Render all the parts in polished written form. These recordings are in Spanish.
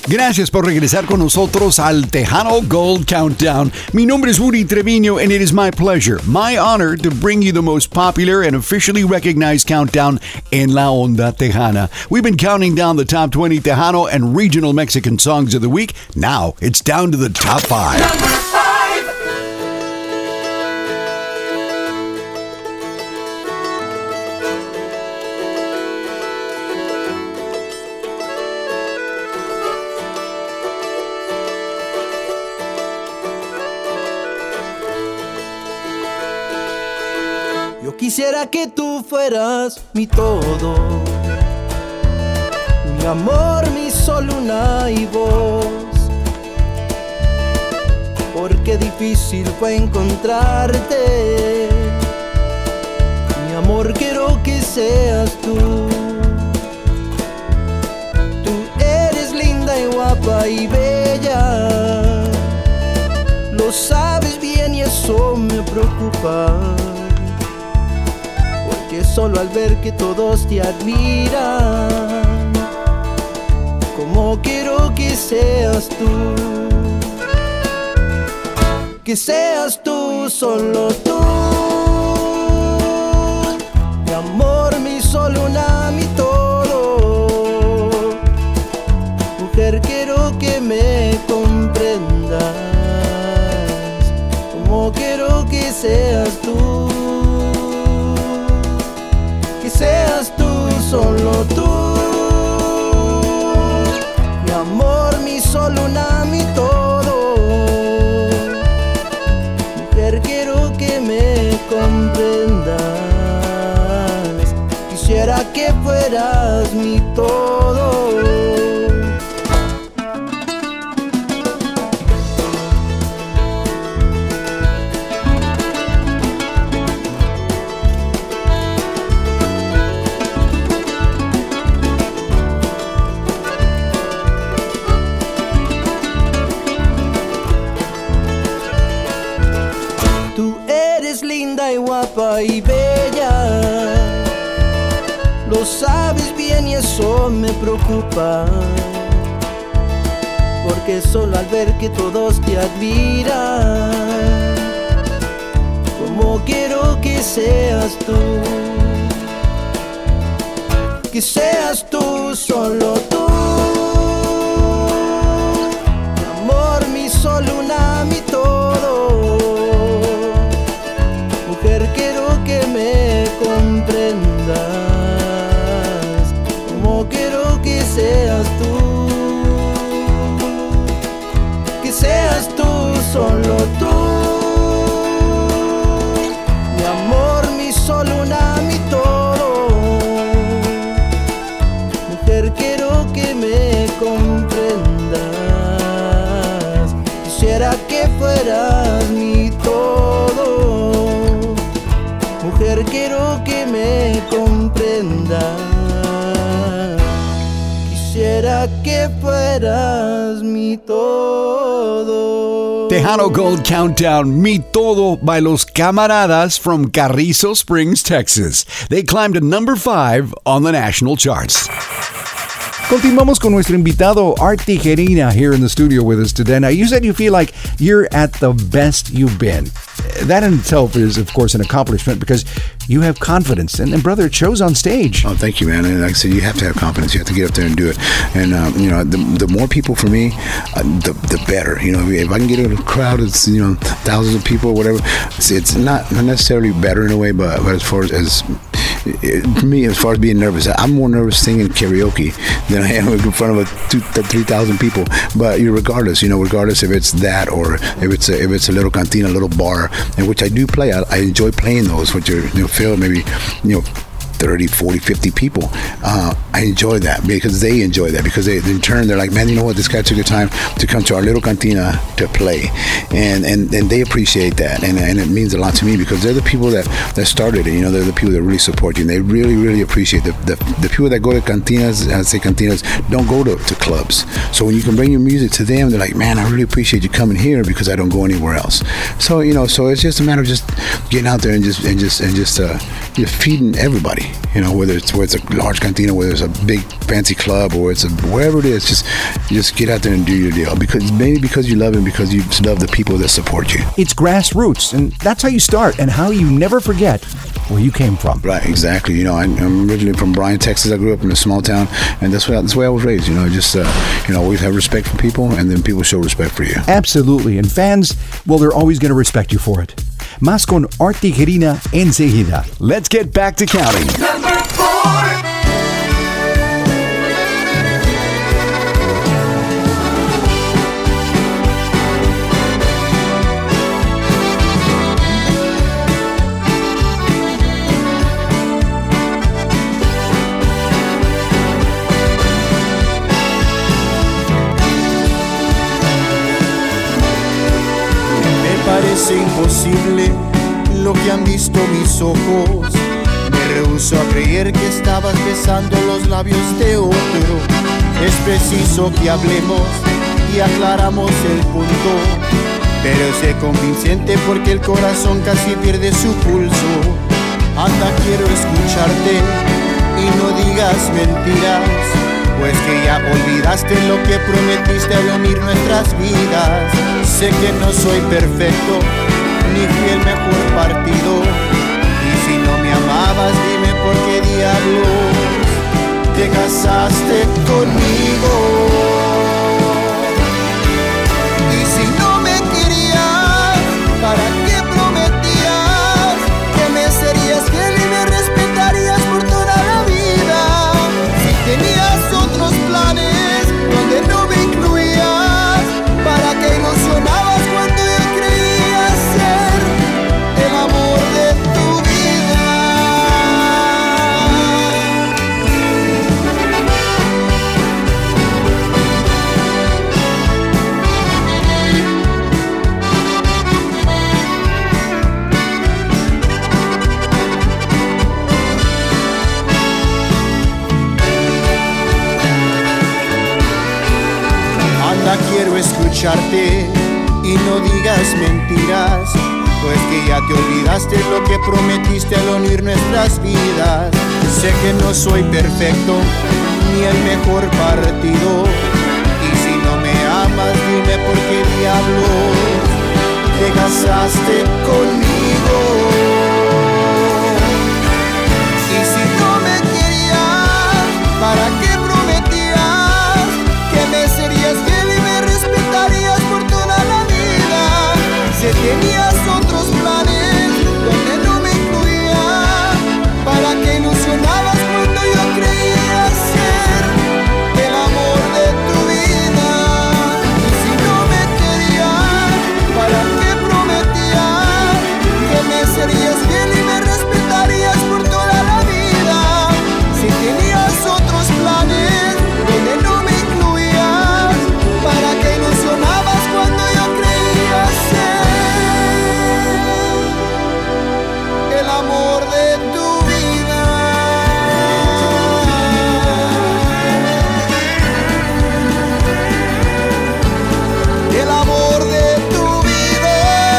Gracias por regresar con nosotros al Tejano Gold Countdown. Mi nombre es Woody Treviño and it is my pleasure, my honor to bring you the most popular and officially recognized countdown en la onda tejana. We've been counting down the top 20 Tejano and regional Mexican songs of the week. Now it's down to the top 5. Number 5. Quisiera que tú fueras mi todo, mi amor, mi sol, luna y voz, porque difícil fue encontrarte. Mi amor, quiero que seas tú. Tú eres linda y guapa y bella, lo sabes bien y eso me preocupa. Que solo al ver que todos te admiran, como quiero que seas tú, solo tú, mi amor, mi sol, luna, mi todo. Mujer, quiero que me comprendas, como quiero que seas tú. Seas tú, solo tú, mi amor, mi sol, luna, mi todo. Mujer, quiero que me comprendas, quisiera que fueras mi todo. Guapa y bella, lo sabes bien y eso me preocupa, porque solo al ver que todos te admiran, como quiero que seas tú, solo tú, mi amor, mi sol, luna, mi todo. Mujer, quiero que me comprendas, como quiero que seas tú, solo tú, mi amor, mi sol, luna, mi todo. Mujer, quiero que me comprendas, quisiera que fueras mi todo. Mujer, quiero que me comprendas, quisiera que fueras mi todo. Tejano Gold Countdown, Mi Todo by Los Camaradas from Carrizo Springs, Texas. They climbed to number 5 on the national charts. Continuamos con nuestro invitado Art Tijerina here in the studio with us today. Now, you said you feel like you're at the best you've been. That in itself is, of course, an accomplishment because you have confidence. And brother, it shows on stage. Oh, thank you, man. And like I said, you have to have confidence. You have to get up there and do it. And, the more people for me, the better. You know, if I can get in a crowd of, thousands of people or whatever, it's not necessarily better in a way, but as far as for me, as far as being nervous, I'm more nervous singing karaoke than I am in front of 3,000 people. But regardless if it's that or if it's a little cantina, a little bar, in which I do play, I enjoy playing those, which are fill maybe 30, 40, 50 people. I enjoy that because they enjoy that because they, in turn, they're like, man, you know what? This guy took the time to come to our little cantina to play. And they appreciate that. And it means a lot to me because they're the people that started it. They're the people that really support you. And they really, really appreciate the people that go to cantinas, I say cantinas, don't go to clubs. So when you can bring your music to them, they're like, man, I really appreciate you coming here because I don't go anywhere else. So, so it's just a matter of just getting out there and just feeding everybody. Whether it's a large cantina, whether it's a a big fancy club or it's wherever it is, just get out there and do your deal. Because you love it, because you love the people that support you. It's grassroots, and that's how you start and how you never forget where you came from. Right, exactly. You know, I'm originally from Bryan, Texas. I grew up in a small town, and that's the way I was raised. You know, just always have respect for people, and then people show respect for you. Absolutely, and fans, well, they're always going to respect you for it. Más con Art Tijerina enseguida. Let's get back to counting. Number 4. Parece imposible lo que han visto mis ojos. Me rehúso a creer que estabas besando los labios de otro. Es preciso que hablemos y aclaramos el punto, pero sé convincente porque el corazón casi pierde su pulso. Anda, quiero escucharte y no digas mentiras, pues que ya olvidaste lo que prometiste al unir nuestras vidas. Sé que no soy perfecto, ni fui el mejor partido, y si no me amabas, dime por qué diablos te casaste conmigo. Y si no me querías, ¿para qué prometías que me serías fiel y me respetarías por toda la vida? Si tenías otros planes donde no me incluías, ¿para qué ilusionabas cuando yo creía ser el amor de tu vida? Anda, quiero escucharte y no digas mentiras, pues que ya te olvidaste lo que prometiste al unir nuestras vidas. Sé que no soy perfecto ni el mejor partido, y si no me amas, dime por qué diablos te casaste conmigo. Y si no me querías, ¿para qué prometías que me serías fiel y me respetarías por toda la vida? Si tenías otros planes donde no me incluía, ¿para qué ilusionabas cuando yo creía ser el amor de tu vida? Y si no me querías, ¿para qué prometías que me serías fiel y me respetarías por toda la vida? Si tenías otros planes donde no me incluías, ¿para qué ilusionabas cuando yo creía ser el amor de tu vida? El amor de tu vida.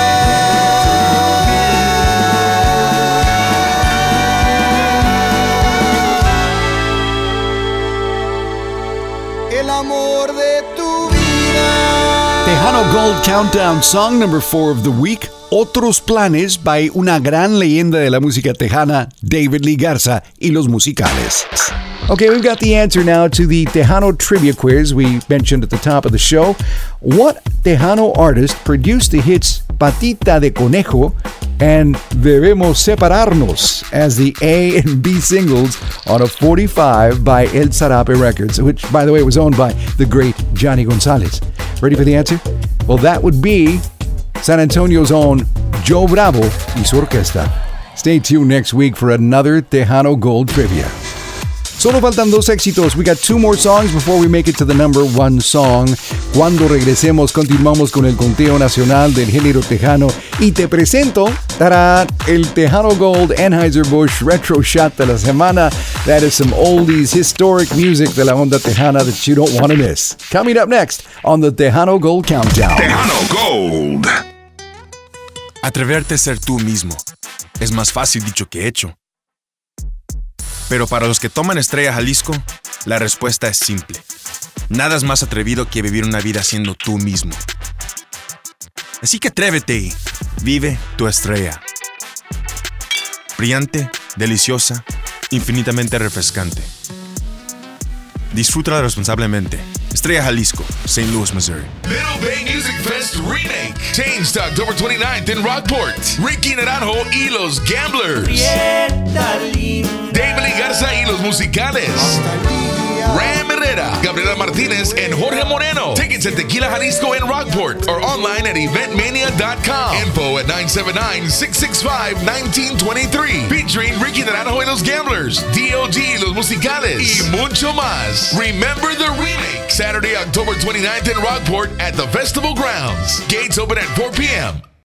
El amor de tu vida. Tejano Gold Countdown Song number 4 of the week. Otros Planes by una gran leyenda de la música tejana, David Lee Garza y los Musicales. Okay, we've got the answer now to the Tejano trivia quiz we mentioned at the top of the show. What Tejano artist produced the hits Patita de Conejo and Debemos Separarnos as the A and B singles on a 45 by El Zarape Records, which, by the way, was owned by the great Johnny Gonzalez? Ready for the answer? Well, that would be San Antonio's own Joe Bravo y su orquesta. Stay tuned next week for another Tejano Gold Trivia. Solo faltan dos éxitos. We got two more songs before we make it to the number one song. Cuando regresemos, continuamos con el conteo nacional del género tejano y te presento, ¡tarán!, el Tejano Gold Anheuser-Busch Retro Shot de la semana. That is some oldies, historic music de la onda tejana that you don't want to miss. Coming up next on the Tejano Gold Countdown. Tejano Gold. Atreverte a ser tú mismo es más fácil dicho que hecho. Pero para los que toman Estrella Jalisco, la respuesta es simple. Nada es más atrevido que vivir una vida siendo tú mismo. Así que atrévete, vive tu estrella. Brillante, deliciosa, infinitamente refrescante. Disfrútala responsablemente. Estrella Jalisco, St. Louis, Missouri. Little Bay Music Fest Remake. Changed to October 29th in Rockport. Ricky Naranjo y los Gamblers. David Lee Garza y los Musicales. Ram Herrera, Gabriela Martínez, and Jorge Moreno. Tickets at Tequila Jalisco in Rockport or online at eventmania.com. Info at 979-665-1923. Featuring Ricky Naranjo y los Gamblers, DOG, los Musicales, y mucho más. Remember the Remake. Saturday, October 29th in Rockport at the Festival Grounds. Gates open at 4 p.m.